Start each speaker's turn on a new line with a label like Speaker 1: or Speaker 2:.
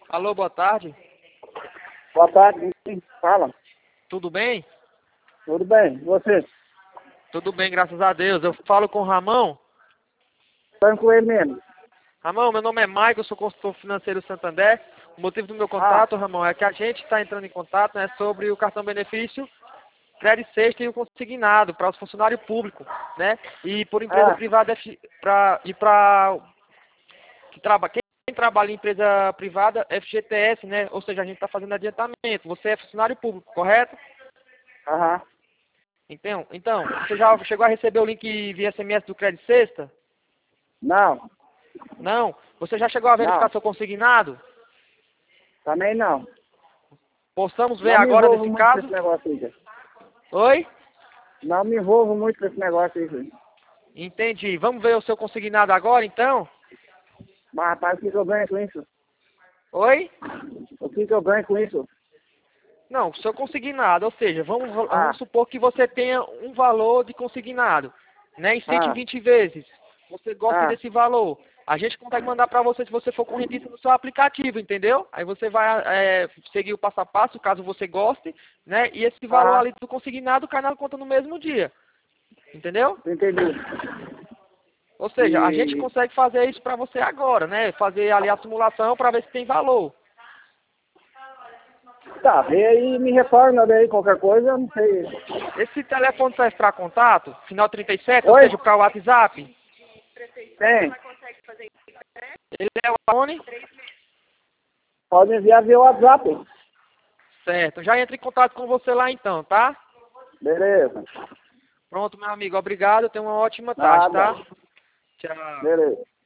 Speaker 1: Alô, boa tarde.
Speaker 2: Boa tarde, sim, fala.
Speaker 1: Tudo bem?
Speaker 2: Tudo bem, e você?
Speaker 1: Tudo bem, graças a Deus. Eu falo com o Ramon.
Speaker 2: Estão com ele mesmo?
Speaker 1: Ramon, meu nome é Maicon, eu sou consultor financeiro Santander. O motivo do meu
Speaker 2: Ah,
Speaker 1: contato, Ramon, é que a gente está entrando em contato, né, sobre o cartão benefício crédito sexta e o consignado para os funcionários públicos, né? E por empresa
Speaker 2: ah,
Speaker 1: privada para quem trabalha em empresa privada FGTS, né? Ou seja, a gente está fazendo adiantamento. Você é funcionário público, correto?
Speaker 2: aham.
Speaker 1: Então, você já chegou a receber o link via SMS do Crédito Sexta?
Speaker 2: Não,
Speaker 1: Não? Você já chegou a verificar
Speaker 2: não,
Speaker 1: seu consignado?
Speaker 2: também não.
Speaker 1: Possamos ver
Speaker 2: Não me
Speaker 1: agora
Speaker 2: envolvo
Speaker 1: nesse
Speaker 2: muito
Speaker 1: caso?
Speaker 2: nesse negócio aí, cara.
Speaker 1: Oi?
Speaker 2: Não me envolvo muito nesse negócio aí, cara.
Speaker 1: Entendi. Vamos ver o seu consignado agora, então?
Speaker 2: Mas, rapaz, o que que eu ganho com isso?
Speaker 1: Oi?
Speaker 2: O que que eu ganho com isso?
Speaker 1: Não, o seu consignado, ou seja, vamos
Speaker 2: Ah,
Speaker 1: supor que você tenha um valor de consignado, né, em
Speaker 2: ah,
Speaker 1: 120 vezes. Você gosta
Speaker 2: ah,
Speaker 1: desse valor. A gente consegue mandar para você se você for correntista no seu aplicativo, entendeu? Aí você vai seguir o passo a passo, caso você goste, né? E esse valor
Speaker 2: aham,
Speaker 1: ali do consignado cai na conta no mesmo dia, entendeu?
Speaker 2: entendi.
Speaker 1: Ou seja, a gente
Speaker 2: E,
Speaker 1: consegue fazer isso para você agora, né? Fazer ali a simulação para ver se tem valor.
Speaker 2: tá, vê aí e me retorna daí qualquer coisa, eu não sei.
Speaker 1: Esse telefone serve para contato, final 37, ou
Speaker 2: Oi?
Speaker 1: seja, para o WhatsApp.
Speaker 2: Tem.
Speaker 1: Ele é o iPhone?
Speaker 2: Pode enviar via WhatsApp.
Speaker 1: Certo. Já entro em contato com você lá então, tá?
Speaker 2: Beleza.
Speaker 1: Pronto, meu amigo. Obrigado. Tenha uma ótima tarde,
Speaker 2: Nada.
Speaker 1: tá? Tchau.
Speaker 2: Beleza.